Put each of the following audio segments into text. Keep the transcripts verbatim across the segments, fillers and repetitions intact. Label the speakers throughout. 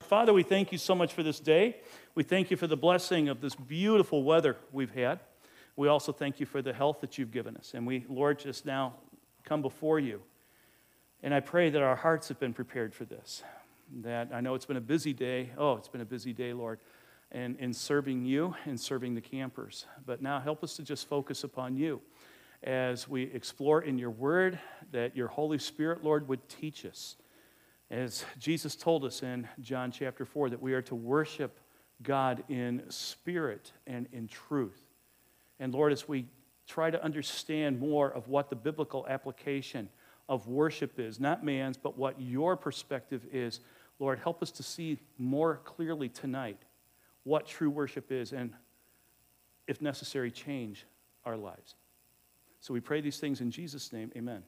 Speaker 1: Father, we thank you so much for this day. We thank you for the blessing of this beautiful weather we've had. We also thank you for the health that you've given us. And we, Lord, just now come before you. And I pray that our hearts have been prepared for this. That I know it's been a busy day. Oh, it's been a busy day, Lord, and in serving you and serving the campers. But now help us to just focus upon you as we explore in your word, that your Holy Spirit, Lord, would teach us. As Jesus told us in John chapter four, that we are to worship God in spirit and in truth. And Lord, as we try to understand more of what the biblical application of worship is, not man's, but what your perspective is, Lord, help us to see more clearly tonight what true worship is, and if necessary, change our lives. So we pray these things in Jesus' name, amen.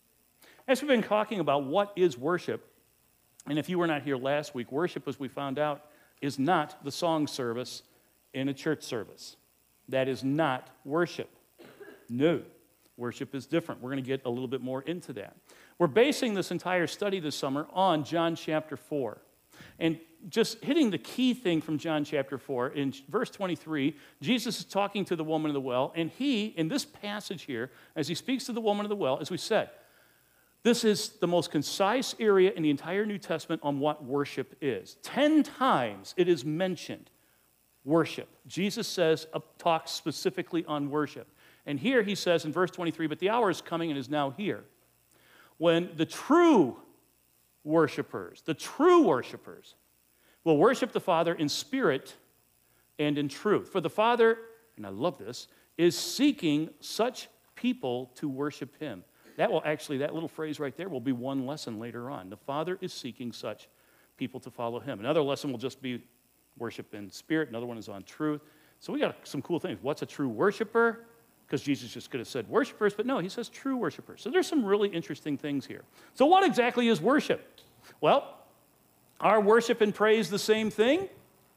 Speaker 1: As we've been talking about what is worship, and if you were not here last week, worship, as we found out, is not the song service in a church service. That is not worship. No. Worship is different. We're going to get a little bit more into that. We're basing this entire study this summer on John chapter four. And just hitting the key thing from John chapter four, in verse twenty-three, Jesus is talking to the woman of the well, and he, in this passage here, as he speaks to the woman of the well, as we said, this is the most concise area in the entire New Testament on what worship is. Ten times it is mentioned, worship. Jesus says, uh, talks specifically on worship. And here he says in verse twenty-three, but the hour is coming and is now here, when the true worshipers, the true worshipers, will worship the Father in spirit and in truth. For the Father, and I love this, is seeking such people to worship him. That will actually, that little phrase right there will be one lesson later on. The Father is seeking such people to follow him. Another lesson will just be worship in spirit. Another one is on truth. So we got some cool things. What's a true worshiper? Because Jesus just could have said worshipers, but no, he says true worshipers. So there's some really interesting things here. So what exactly is worship? Well, are worship and praise the same thing?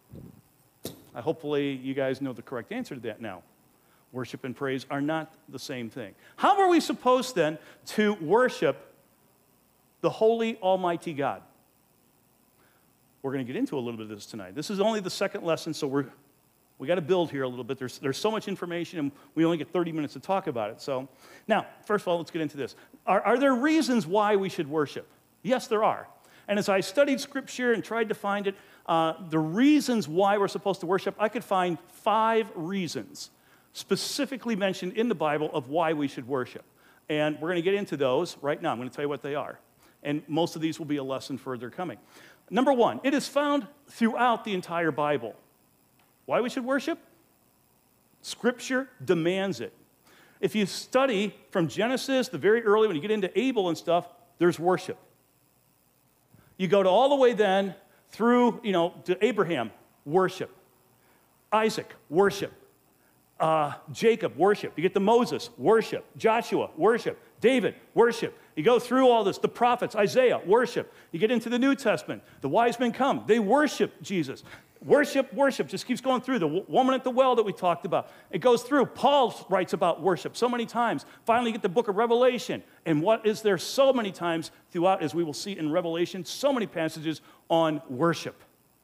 Speaker 1: I hopefully you guys know the correct answer to that now. Worship and praise are not the same thing. How are we supposed then to worship the holy, almighty God? We're going to get into a little bit of this tonight. This is only the second lesson, so we're We got to build here a little bit. There's, there's so much information, and we only get thirty minutes to talk about it. So now, first of all, let's get into this. Are, are there reasons why we should worship? Yes, there are. And as I studied Scripture and tried to find it, uh, the reasons why we're supposed to worship, I could find five reasons specifically mentioned in the Bible of why we should worship. And we're going to get into those right now. I'm going to tell you what they are. And most of these will be a lesson further coming. Number one, it is found throughout the entire Bible. Why we should worship? Scripture demands it. If you study from Genesis, the very early, when you get into Abel and stuff, there's worship. You go to all the way then through, you know, to Abraham, worship. Isaac, worship. Uh, Jacob, worship. You get to Moses, worship. Joshua, worship. David, worship. You go through all this. The prophets, Isaiah, worship. You get into the New Testament. The wise men come. They worship Jesus. Worship, worship, just keeps going through. The woman at the well that we talked about, it goes through. Paul writes about worship so many times. Finally, you get the book of Revelation. And what is there so many times throughout, as we will see in Revelation, so many passages on worship.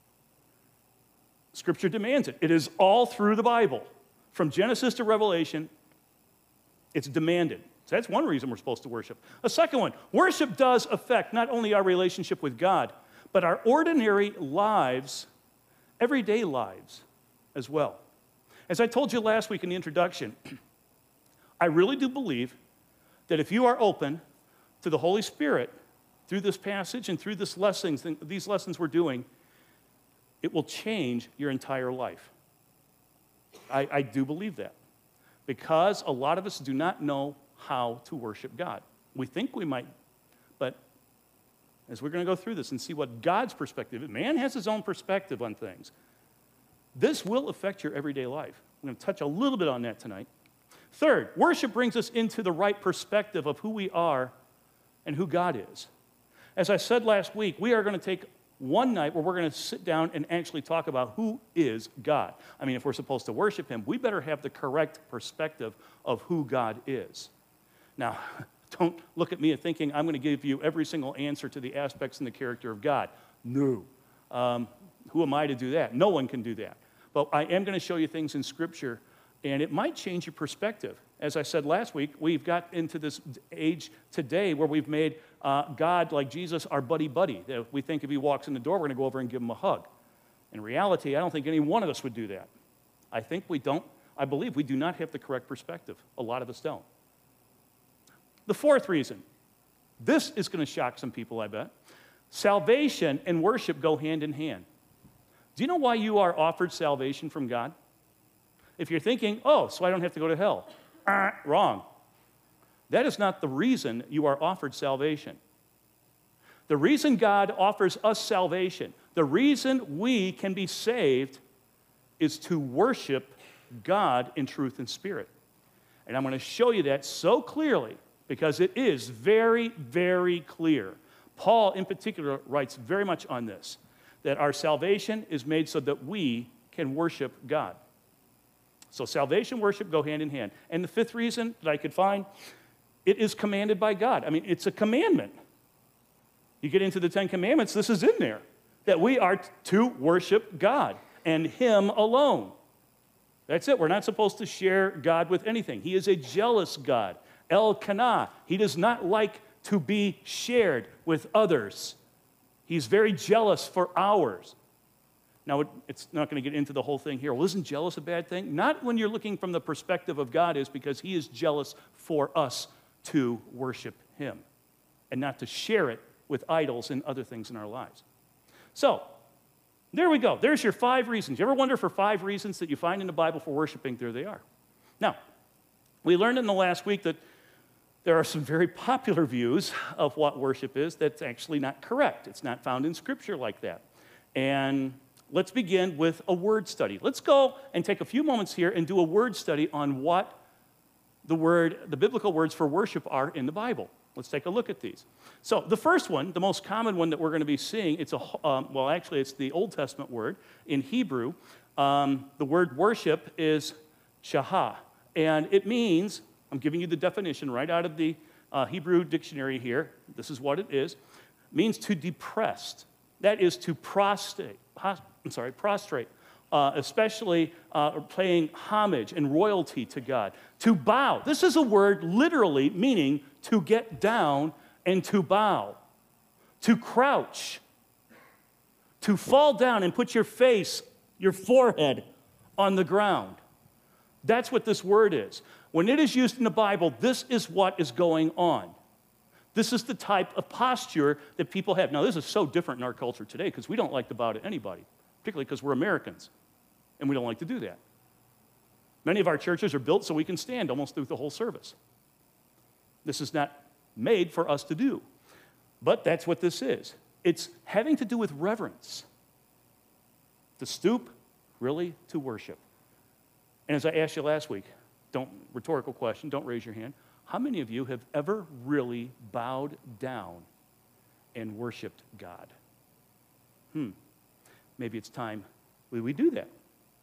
Speaker 1: Scripture demands it. It is all through the Bible. From Genesis to Revelation, it's demanded. So that's one reason we're supposed to worship. A second one, worship does affect not only our relationship with God, but our ordinary lives, everyday lives as well. As I told you last week in the introduction, I really do believe that if you are open to the Holy Spirit through this passage and through this lessons, these lessons we're doing, it will change your entire life. I, I do believe that, because a lot of us do not know how to worship God. We think we might, but as we're going to go through this and see what God's perspective is, man has his own perspective on things. This will affect your everyday life. I'm going to touch a little bit on that tonight. Third, worship brings us into the right perspective of who we are and who God is. As I said last week, we are going to take one night where we're going to sit down and actually talk about who is God. I mean, if we're supposed to worship him, we better have the correct perspective of who God is. Now, don't look at me and thinking I'm going to give you every single answer to the aspects and the character of God. No. Um, who am I to do that? No one can do that. But I am going to show you things in Scripture, and it might change your perspective. As I said last week, we've got into this age today where we've made uh, God, like Jesus, our buddy-buddy. We think if he walks in the door, we're going to go over and give him a hug. In reality, I don't think any one of us would do that. I think we don't, I believe we do not have the correct perspective. A lot of us don't. The fourth reason, this is going to shock some people, I bet. Salvation and worship go hand in hand. Do you know why you are offered salvation from God? If you're thinking, oh, so I don't have to go to hell. Uh, wrong. That is not the reason you are offered salvation. The reason God offers us salvation, the reason we can be saved is to worship God in truth and spirit. And I'm going to show you that so clearly because it is very, very clear. Paul, in particular, writes very much on this, that our salvation is made so that we can worship God. So salvation, worship go hand in hand. And the fifth reason that I could find, it is commanded by God. I mean, it's a commandment. You get into the Ten Commandments, this is in there, that we are to worship God and him alone. That's it. We're not supposed to share God with anything. He is a jealous God. El-Kanah. He does not like to be shared with others. He's very jealous for ours. Now, it, it's not going to get into the whole thing here. Well, isn't jealous a bad thing? Not when you're looking from the perspective of God is, because he is jealous for us to worship him and not to share it with idols and other things in our lives. So, there we go. There's your five reasons. You ever wonder for five reasons that you find in the Bible for worshiping? There they are. Now, we learned in the last week that there are some very popular views of what worship is that's actually not correct. It's not found in Scripture like that. And let's begin with a word study. Let's go and take a few moments here and do a word study on what the word, the biblical words for worship are in the Bible. Let's take a look at these. So the first one, the most common one that we're going to be seeing, it's a, um, well, actually, it's the Old Testament word. In Hebrew, um, the word worship is shahah. And it means, I'm giving you the definition right out of the uh, Hebrew dictionary here. This is what it is. It means to depress. That is to prostrate. I'm sorry, prostrate. Uh, especially uh, paying homage and royalty to God. To bow. This is a word literally meaning to get down and to bow. To crouch. To fall down and put your face, your forehead on the ground. That's what this word is. When it is used in the Bible, this is what is going on. This is the type of posture that people have. Now, this is so different in our culture today because we don't like to bow to anybody, particularly because we're Americans, and we don't like to do that. Many of our churches are built so we can stand almost through the whole service. This is not made for us to do, but that's what this is. It's having to do with reverence. To stoop, really, to worship. And as I asked you last week, don't, rhetorical question, don't raise your hand. How many of you have ever really bowed down and worshiped God? Hmm, maybe it's time we, we do that.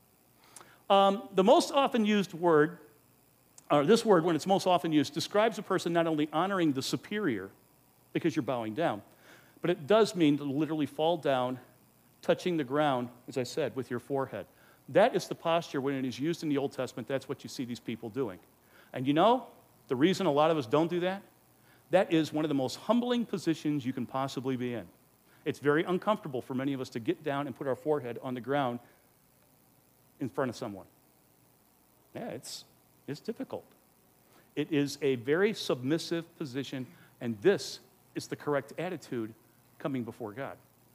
Speaker 1: Um, the most often used word, or this word, when it's most often used, describes a person not only honoring the superior, because you're bowing down, but it does mean to literally fall down, touching the ground, as I said, with your forehead. That is the posture when it is used in the Old Testament. That's what you see these people doing. And you know, the reason a lot of us don't do that, that is one of the most humbling positions you can possibly be in. It's very uncomfortable for many of us to get down and put our forehead on the ground in front of someone. Yeah, it's, it's difficult. It is a very submissive position, and this is the correct attitude coming before God.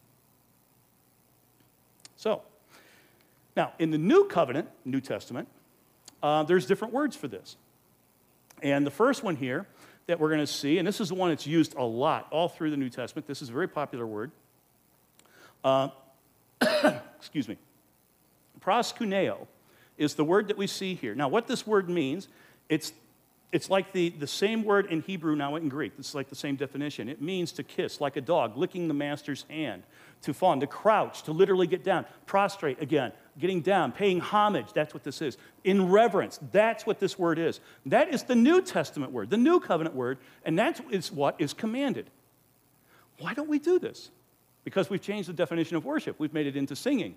Speaker 1: So, now, in the New Covenant, New Testament, uh, there's different words for this. And the first one here that we're going to see, and this is the one that's used a lot all through the New Testament. This is a very popular word. Uh, excuse me. Proskuneo is the word that we see here. Now, what this word means, it's, it's like the, the same word in Hebrew now in Greek. It's like the same definition. It means to kiss, like a dog, licking the master's hand. To fawn, to crouch, to literally get down. Prostrate, again, getting down, paying homage. That's what this is. In reverence, that's what this word is. That is the New Testament word, the New Covenant word, and that is what is commanded. Why don't we do this? because we've changed the definition of worship. We've made it into singing.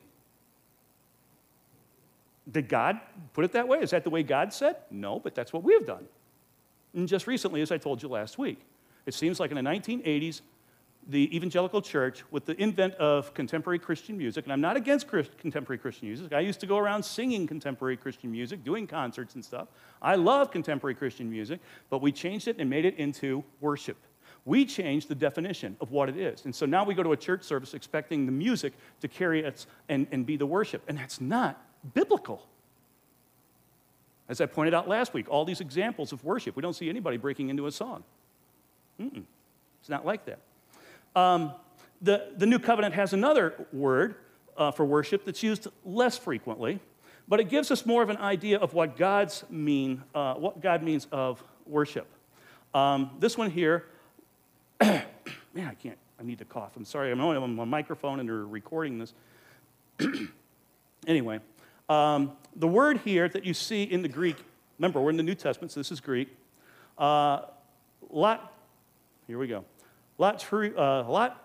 Speaker 1: Did God put it that way? Is that the way God said? No, but that's what we have done. And just recently, as I told you last week, it seems like in the nineteen eighties, the evangelical church, with the invent of contemporary Christian music, and I'm not against Christ, contemporary Christian music. I used to go around singing contemporary Christian music, doing concerts and stuff. I love contemporary Christian music, but we changed it and made it into worship. We changed the definition of what it is. And so now we go to a church service expecting the music to carry us and, and be the worship, and that's not biblical. As I pointed out last week, all these examples of worship, we don't see anybody breaking into a song. Mm-mm. It's not like that. Um, the, the New Covenant has another word uh, for worship that's used less frequently, but it gives us more of an idea of what God's mean, uh, what God means of worship. Um, this one here, man, I can't, I need to cough. I'm sorry, I'm only on my microphone and they're recording this. Anyway, um, the word here that you see in the Greek, remember, we're in the New Testament, so this is Greek. Uh, lot, here we go. Lot, uh, lot,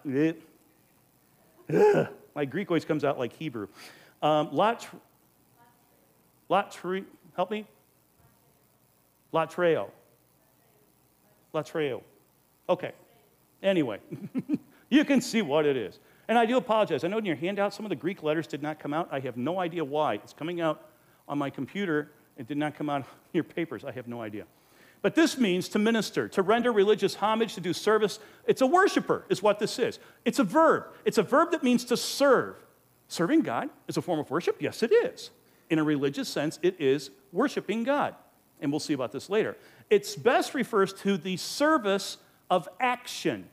Speaker 1: uh, my Greek always comes out like Hebrew. Um, lot, lot, help me? Latreo. Latreo. Okay. Anyway, you can see what it is. And I do apologize. I know in your handout some of the Greek letters did not come out. I have no idea why. It's coming out on my computer. It did not come out on your papers. I have no idea. But this means to minister, to render religious homage, to do service. It's a worshiper is what this is. It's a verb. It's a verb that means to serve. Serving God is a form of worship? Yes, it is. In a religious sense, it is worshiping God. And we'll see about this later. It's best refers to the service of action.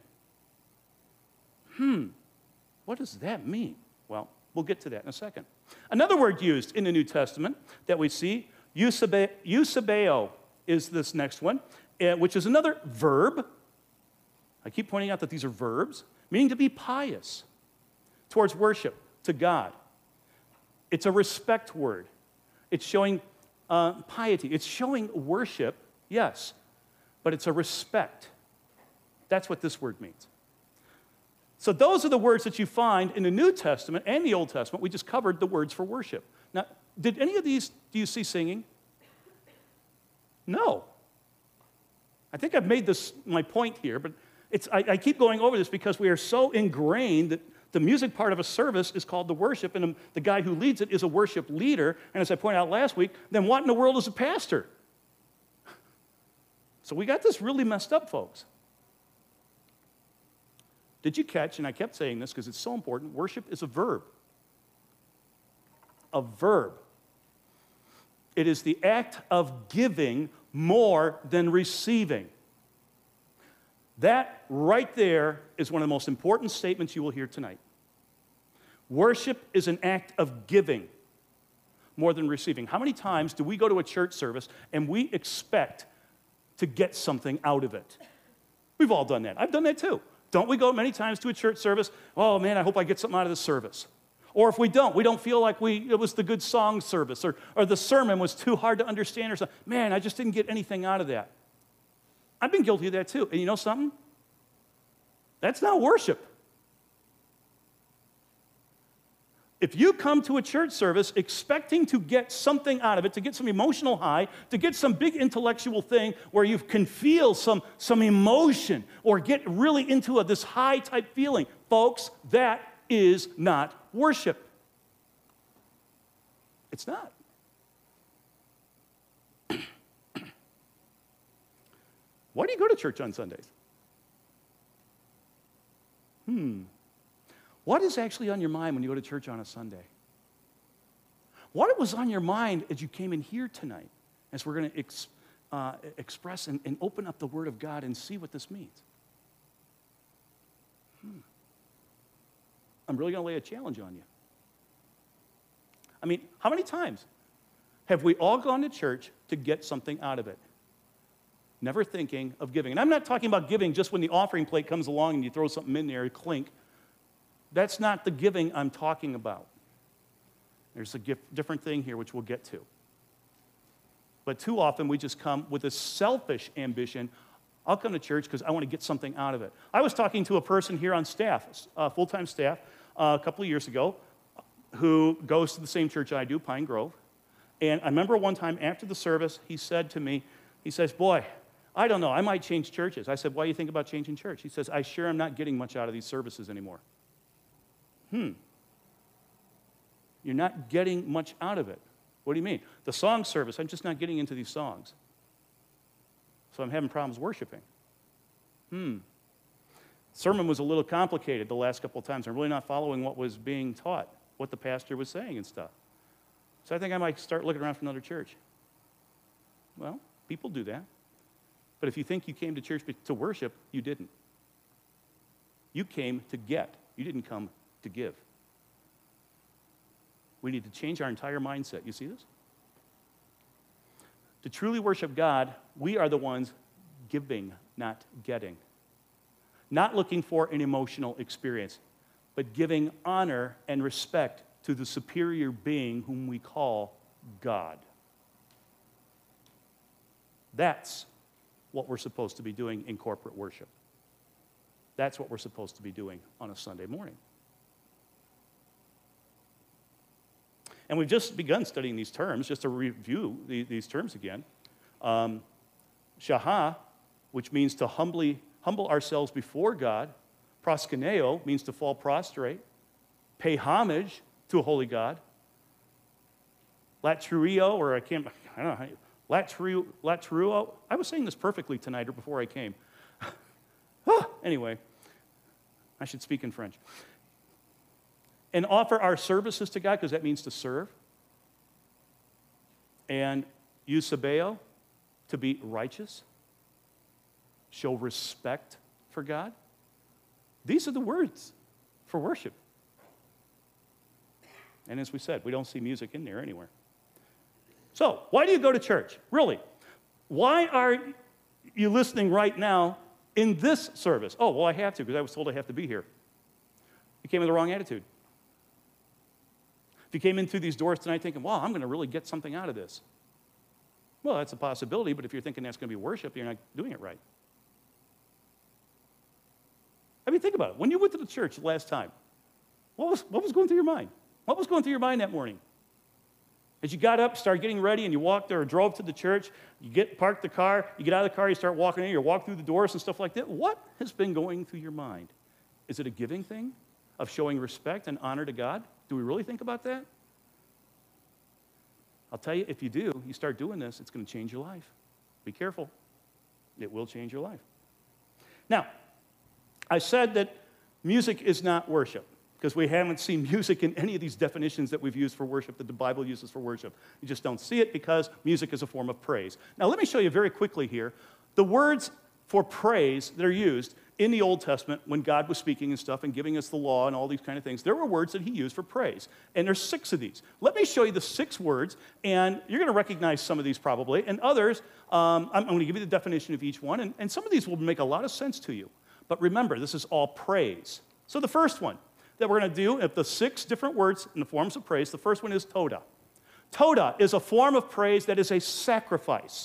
Speaker 1: Hmm. What does that mean? Well, we'll get to that in a second. Another word used in the New Testament that we see, eusebeo, is this next one, which is another verb. I keep pointing out that these are verbs, meaning to be pious towards worship to God. It's a respect word. It's showing uh, piety. It's showing worship, yes, but it's a respect. That's what this word means. So those are the words that you find in the New Testament and the Old Testament. We just covered the words for worship. Now, did any of these, do you see singing? No. I think I've made this my point here, but it's, I, I keep going over this because we are so ingrained that the music part of a service is called the worship, and the guy who leads it is a worship leader. And as I pointed out last week, then what in the world is a pastor? So we got this really messed up, folks. Did you catch, and I kept saying this because it's so important, worship is a verb. A verb. It is the act of giving more than receiving. That right there is one of the most important statements you will hear tonight. Worship is an act of giving more than receiving. How many times do we go to a church service and we expect to get something out of it? We've all done that. I've done that too. Don't we go many times to a church service? Oh man, I hope I get something out of this service. Or if we don't, we don't feel like we it was the good song service, or, or the sermon was too hard to understand, or something. Man, I just didn't get anything out of that. I've been guilty of that too. And you know something? That's not worship. If you come to a church service expecting to get something out of it, to get some emotional high, to get some big intellectual thing where you can feel some, some emotion or get really into a, this high type feeling, folks, that is not worship. It's not. Why do you go to church on Sundays? Hmm. What is actually on your mind when you go to church on a Sunday? What was on your mind as you came in here tonight, as we're going to ex, uh, express and, and open up the Word of God and see what this means? Hmm. I'm really going to lay a challenge on you. I mean, how many times have we all gone to church to get something out of it? Never thinking of giving. And I'm not talking about giving just when the offering plate comes along and you throw something in there, clink. That's not the giving I'm talking about. There's a different thing here which we'll get to. But too often we just come with a selfish ambition. I'll come to church because I want to get something out of it. I was talking to a person here on staff, uh, full-time staff, uh, a couple of years ago, who goes to the same church I do, Pine Grove. And I remember one time after the service, he said to me, he says, boy, I don't know, I might change churches. I said, why do you think about changing church? He says, I sure am not getting much out of these services anymore. Hmm. You're not getting much out of it. What do you mean? The song service, I'm just not getting into these songs. So I'm having problems worshiping. Hmm. Sermon was a little complicated the last couple of times. I'm really not following what was being taught, what the pastor was saying and stuff. So I think I might start looking around for another church. Well, people do that. But if you think you came to church to worship, you didn't. You came to get. You didn't come to give. We need to change our entire mindset. You see this? To truly worship God, we are the ones giving, not getting. Not looking for an emotional experience, but giving honor and respect to the superior being whom we call God. That's what we're supposed to be doing in corporate worship. That's what we're supposed to be doing on a Sunday morning. And we've just begun studying these terms, just to review the, these terms again. Um, Shaha, which means to humbly humble ourselves before God. Proskuneo means to fall prostrate. Pay homage to a holy God. Latruio, or I can't, I don't know, Latruo, Latruo. I was saying this perfectly tonight or before I came. ah, anyway, I should speak in French. And offer our services to God, because that means to serve. And eusebeo, to be righteous. Show respect for God. These are the words for worship. And as we said, we don't see music in there anywhere. So, why do you go to church? Really? Why are you listening right now in this service? Oh, well, I have to, because I was told I have to be here. You came with the wrong attitude. If you came in through these doors tonight thinking, wow, I'm going to really get something out of this. Well, that's a possibility, but if you're thinking that's going to be worship, you're not doing it right. I mean, think about it. When you went to the church last time, what was, what was going through your mind? What was going through your mind that morning? As you got up, started getting ready, and you walked there or drove to the church, you get parked the car, you get out of the car, you start walking in, you walk through the doors and stuff like that. What has been going through your mind? Is it a giving thing of showing respect and honor to God? Do we really think about that? I'll tell you, if you do, you start doing this, it's going to change your life. Be careful. It will change your life. Now, I said that music is not worship, because we haven't seen music in any of these definitions that we've used for worship, that the Bible uses for worship. You just don't see it because music is a form of praise. Now, let me show you very quickly here the words for praise that are used in the Old Testament when God was speaking and stuff and giving us the law and all these kind of things. There were words that he used for praise, and there's six of these. Let me show you the six words, and you're going to recognize some of these probably, and others, um, I'm, I'm going to give you the definition of each one, and, and some of these will make a lot of sense to you. But remember, this is all praise. So the first one that we're going to do, of the six different words in the forms of praise, the first one is toda. Toda is a form of praise that is a sacrifice,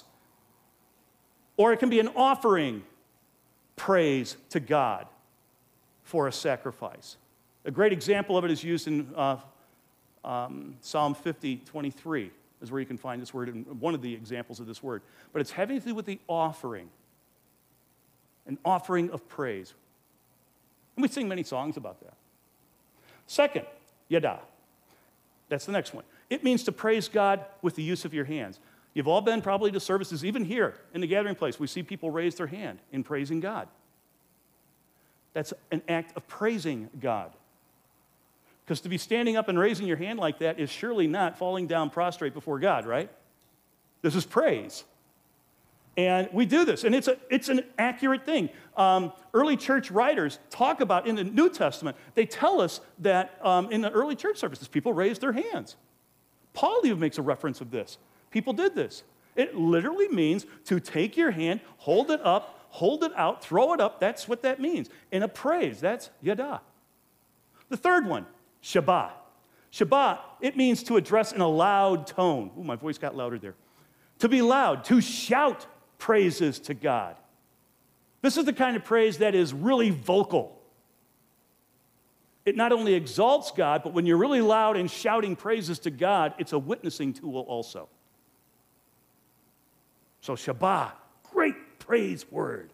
Speaker 1: or it can be an offering praise to God for a sacrifice. A great example of it is used in uh, um, Psalm fifty, twenty-three, is where you can find this word, in one of the examples of this word. But it's having to do with the offering, an offering of praise. And we sing many songs about that. Second, yada. That's the next one. It means to praise God with the use of your hands. You've all been probably to services, even here in the gathering place, we see people raise their hand in praising God. That's an act of praising God. Because to be standing up and raising your hand like that is surely not falling down prostrate before God, right? This is praise. And we do this, and it's, a, it's an accurate thing. Um, early church writers talk about, in the New Testament, they tell us that um, in the early church services, people raised their hands. Paul even makes a reference of this. People did this. It literally means to take your hand, hold it up, hold it out, throw it up. That's what that means. In a praise, that's yada. The third one, Shabbat. Shabbat, it means to address in a loud tone. Ooh, my voice got louder there. To be loud, to shout praises to God. This is the kind of praise that is really vocal. It not only exalts God, but when you're really loud and shouting praises to God, it's a witnessing tool also. So Shabbat, great praise word.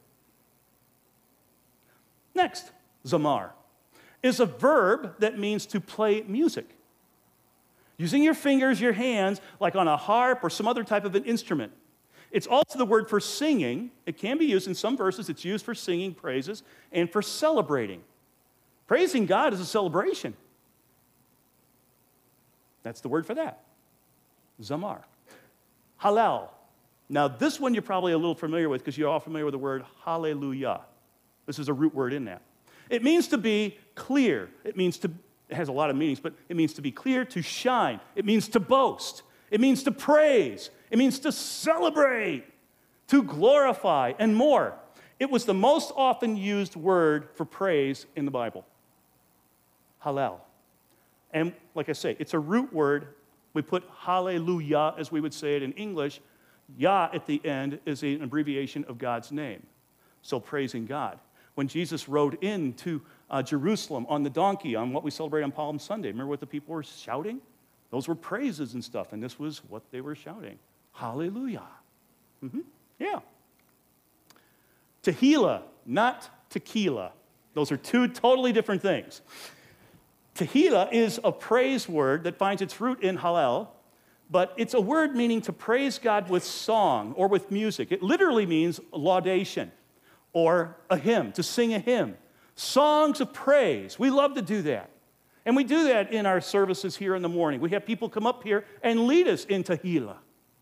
Speaker 1: Next, zamar is a verb that means to play music. Using your fingers, your hands, like on a harp or some other type of an instrument. It's also the word for singing. It can be used in some verses. It's used for singing praises and for celebrating. Praising God is a celebration. That's the word for that. Zamar. Hallel. Now, this one you're probably a little familiar with because you're all familiar with the word hallelujah. This is a root word in that. It means to be clear. It means to, it has a lot of meanings, but it means to be clear, to shine. It means to boast. It means to praise. It means to celebrate, to glorify, and more. It was the most often used word for praise in the Bible. Hallel. And like I say, it's a root word. We put hallelujah, as we would say it in English. Yah at the end is an abbreviation of God's name. So praising God. When Jesus rode into uh, Jerusalem on the donkey on what we celebrate on Palm Sunday, remember what the people were shouting? Those were praises and stuff, and this was what they were shouting. Hallelujah. Mm-hmm. Yeah. Tehillah, not tequila. Those are two totally different things. Tehillah is a praise word that finds its root in Hallel, but it's a word meaning to praise God with song or with music. It literally means laudation or a hymn, to sing a hymn. Songs of praise. We love to do that. And we do that in our services here in the morning. We have people come up here and lead us in Tehillah.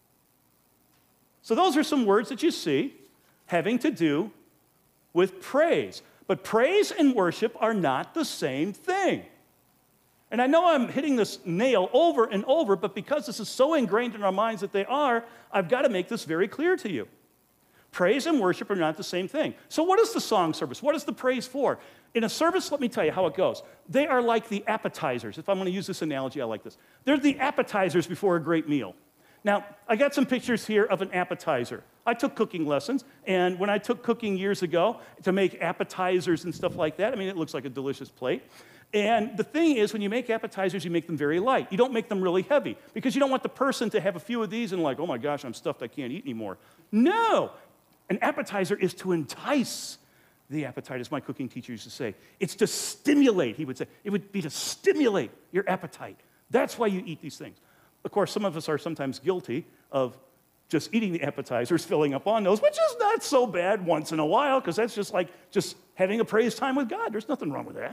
Speaker 1: So those are some words that you see having to do with praise. But praise and worship are not the same thing. And I know I'm hitting this nail over and over, but because this is so ingrained in our minds that they are, I've got to make this very clear to you. Praise and worship are not the same thing. So what is the song service? What is the praise for? In a service, let me tell you how it goes. They are like the appetizers. If I'm going to use this analogy, I like this. They're the appetizers before a great meal. Now, I got some pictures here of an appetizer. I took cooking lessons, and when I took cooking years ago to make appetizers and stuff like that, I mean, it looks like a delicious plate. And the thing is, when you make appetizers, you make them very light. You don't make them really heavy because you don't want the person to have a few of these and like, oh my gosh, I'm stuffed, I can't eat anymore. No, an appetizer is to entice the appetite, as my cooking teacher used to say. It's to stimulate, he would say. It would be to stimulate your appetite. That's why you eat these things. Of course, some of us are sometimes guilty of just eating the appetizers, filling up on those, which is not so bad once in a while because that's just like just having a praise time with God. There's nothing wrong with that.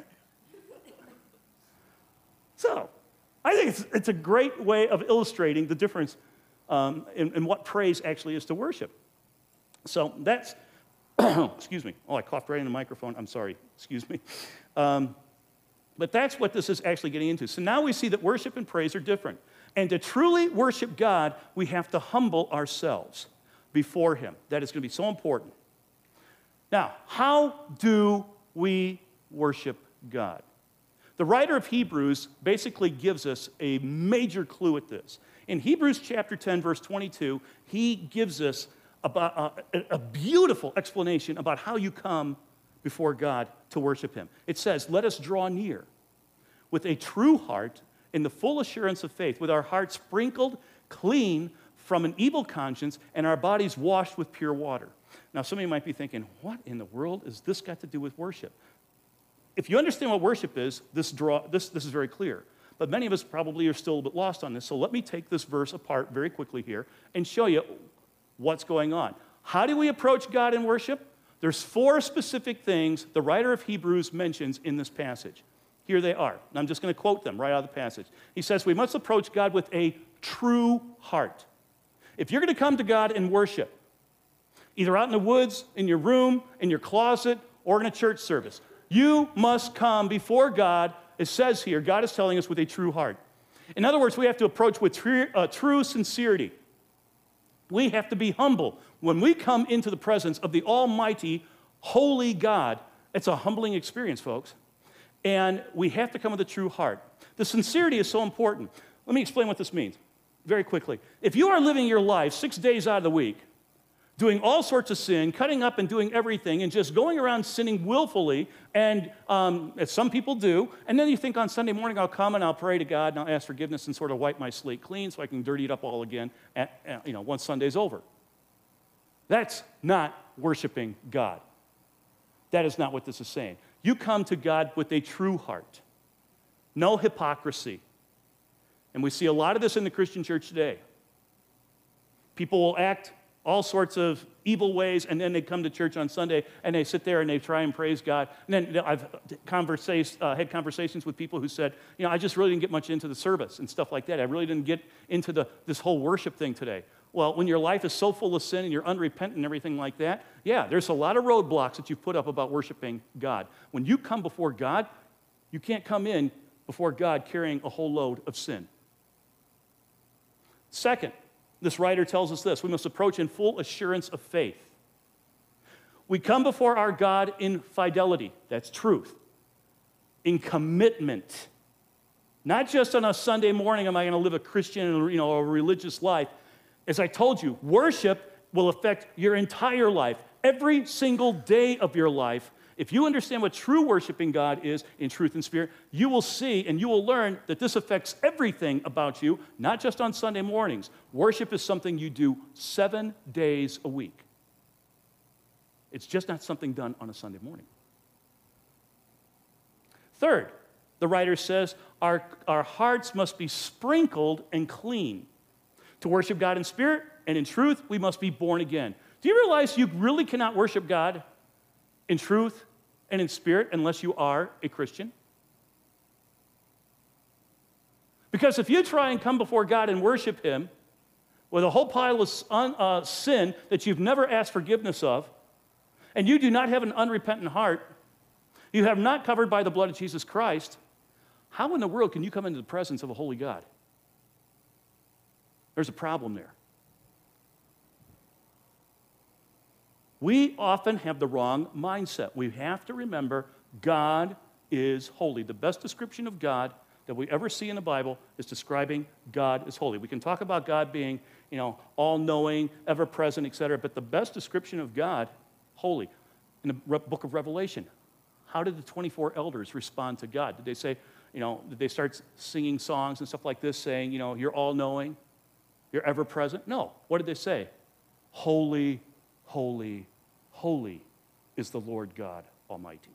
Speaker 1: So, I think it's, it's a great way of illustrating the difference um, in, in what praise actually is to worship. So that's, excuse me. Oh, I coughed right in the microphone. I'm sorry. Excuse me. Um, but that's what this is actually getting into. So now we see that worship and praise are different. And to truly worship God, we have to humble ourselves before Him. That is going to be so important. Now, how do we worship God? The writer of Hebrews basically gives us a major clue at this. In Hebrews chapter ten, verse twenty-two, he gives us about a, a beautiful explanation about how you come before God to worship Him. It says, let us draw near with a true heart in the full assurance of faith, with our hearts sprinkled clean from an evil conscience and our bodies washed with pure water. Now, some of you might be thinking, what in the world has this got to do with worship? If you understand what worship is, this, draw, this, this is very clear. But many of us probably are still a bit lost on this. So let me take this verse apart very quickly here and show you what's going on. How do we approach God in worship? There's four specific things the writer of Hebrews mentions in this passage. Here they are. And I'm just going to quote them right out of the passage. He says, we must approach God with a true heart. If you're going to come to God in worship, either out in the woods, in your room, in your closet, or in a church service, you must come before God, it says here, God is telling us, with a true heart. In other words, we have to approach with true, uh, true sincerity. We have to be humble. When we come into the presence of the almighty, holy God, it's a humbling experience, folks. And we have to come with a true heart. The sincerity is so important. Let me explain what this means very quickly. If you are living your life six days out of the week, doing all sorts of sin, cutting up and doing everything, and just going around sinning willfully, and um, as some people do, and then you think on Sunday morning I'll come and I'll pray to God and I'll ask forgiveness and sort of wipe my slate clean so I can dirty it up all again at, at, you know, once Sunday's over. That's not worshiping God. That is not what this is saying. You come to God with a true heart, no hypocrisy. And we see a lot of this in the Christian church today. People will act all sorts of evil ways, and then they come to church on Sunday, and they sit there and they try and praise God. And then I've conversa- uh, had conversations with people who said, you know, I just really didn't get much into the service and stuff like that. I really didn't get into the, this whole worship thing today. Well, when your life is so full of sin and you're unrepentant and everything like that, yeah, there's a lot of roadblocks that you've put up about worshiping God. When you come before God, you can't come in before God carrying a whole load of sin. Second, this writer tells us this: we must approach in full assurance of faith. We come before our God in fidelity, that's truth, in commitment. Not just on a Sunday morning am I going to live a Christian, you know, a religious life. As I told you, worship will affect your entire life, every single day of your life. If you understand what true worshiping God is in truth and spirit, you will see and you will learn that this affects everything about you, not just on Sunday mornings. Worship is something you do seven days a week. It's just not something done on a Sunday morning. Third, the writer says, our, our hearts must be sprinkled and clean. To worship God in spirit and in truth, we must be born again. Do you realize you really cannot worship God in truth and in spirit unless you are a Christian? Because if you try and come before God and worship Him with a whole pile of uh, sin that you've never asked forgiveness of, and you do not have an unrepentant heart, you have not covered by the blood of Jesus Christ, how in the world can you come into the presence of a holy God? There's a problem there. We often have the wrong mindset. We have to remember God is holy. The best description of God that we ever see in the Bible is describing God as holy. We can talk about God being, you know, all-knowing, ever-present, et cetera, but the best description of God, holy, in the book of Revelation, how did the twenty-four elders respond to God? Did they say, you know, did they start singing songs and stuff like this saying, you know, you're all-knowing, you're ever-present? No. What did they say? Holy, holy, holy is the Lord God Almighty.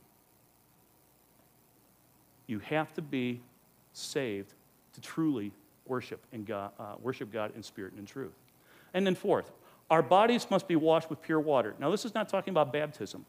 Speaker 1: You have to be saved to truly worship and God, uh, worship God in spirit and in truth. And then fourth, our bodies must be washed with pure water. Now, this is not talking about baptism.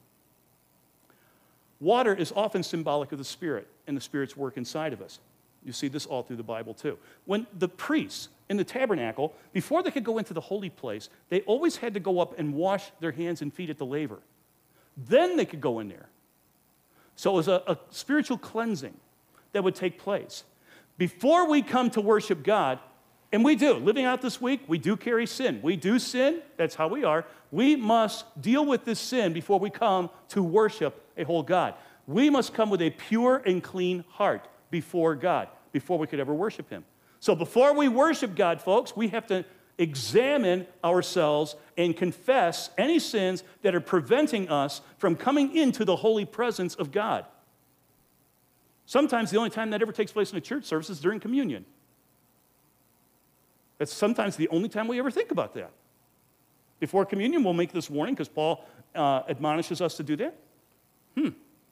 Speaker 1: Water is often symbolic of the Spirit and the Spirit's work inside of us. You see this all through the Bible, too. When the priests in the tabernacle, before they could go into the holy place, they always had to go up and wash their hands and feet at the laver. Then they could go in there. So it was a, a spiritual cleansing that would take place. Before we come to worship God, and we do, living out this week, we do carry sin. We do sin, that's how we are. We must deal with this sin before we come to worship a whole God. We must come with a pure and clean heart before God, before we could ever worship Him. So before we worship God, folks, we have to examine ourselves and confess any sins that are preventing us from coming into the holy presence of God. Sometimes the only time that ever takes place in a church service is during communion. That's sometimes the only time we ever think about that. Before communion, we'll make this warning because Paul uh, admonishes us to do that. Hmm.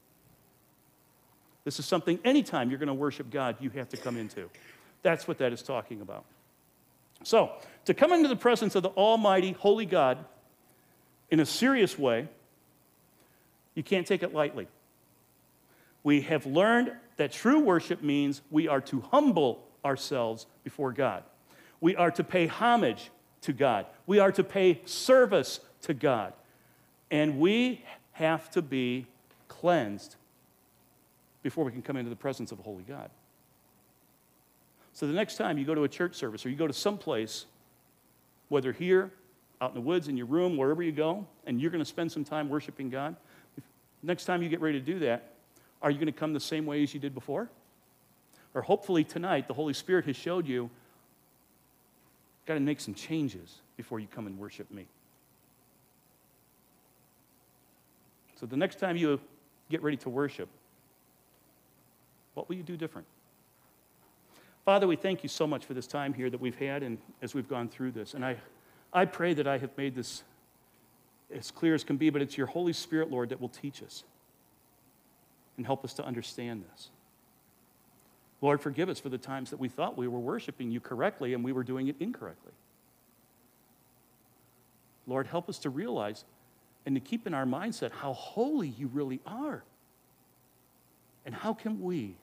Speaker 1: This is something anytime you're going to worship God, you have to come into. That's what that is talking about. So, to come into the presence of the Almighty, Holy God in a serious way, you can't take it lightly. We have learned that true worship means we are to humble ourselves before God. We are to pay homage to God. We are to pay service to God. And we have to be cleansed before we can come into the presence of a holy God. So the next time you go to a church service or you go to some place, whether here, out in the woods, in your room, wherever you go, and you're going to spend some time worshiping God, if, next time you get ready to do that, are you going to come the same way as you did before? Or hopefully tonight the Holy Spirit has showed you, got to make some changes before you come and worship me. So the next time you get ready to worship, what will you do different? Father, we thank you so much for this time here that we've had and as we've gone through this. And I, I pray that I have made this as clear as can be, but it's your Holy Spirit, Lord, that will teach us and help us to understand this. Lord, forgive us for the times that we thought we were worshiping you correctly and we were doing it incorrectly. Lord, help us to realize and to keep in our mindset how holy you really are. And how can we,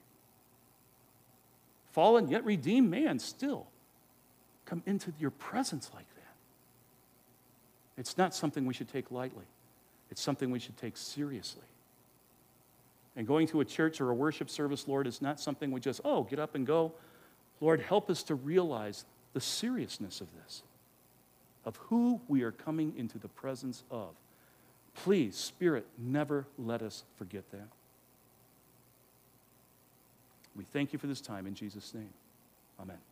Speaker 1: fallen yet redeemed man, still come into your presence like that? It's not something we should take lightly. It's something we should take seriously. And going to a church or a worship service, Lord, is not something we just, oh, get up and go. Lord, help us to realize the seriousness of this, of who we are coming into the presence of. Please, Spirit, never let us forget that. We thank you for this time in Jesus' name. Amen.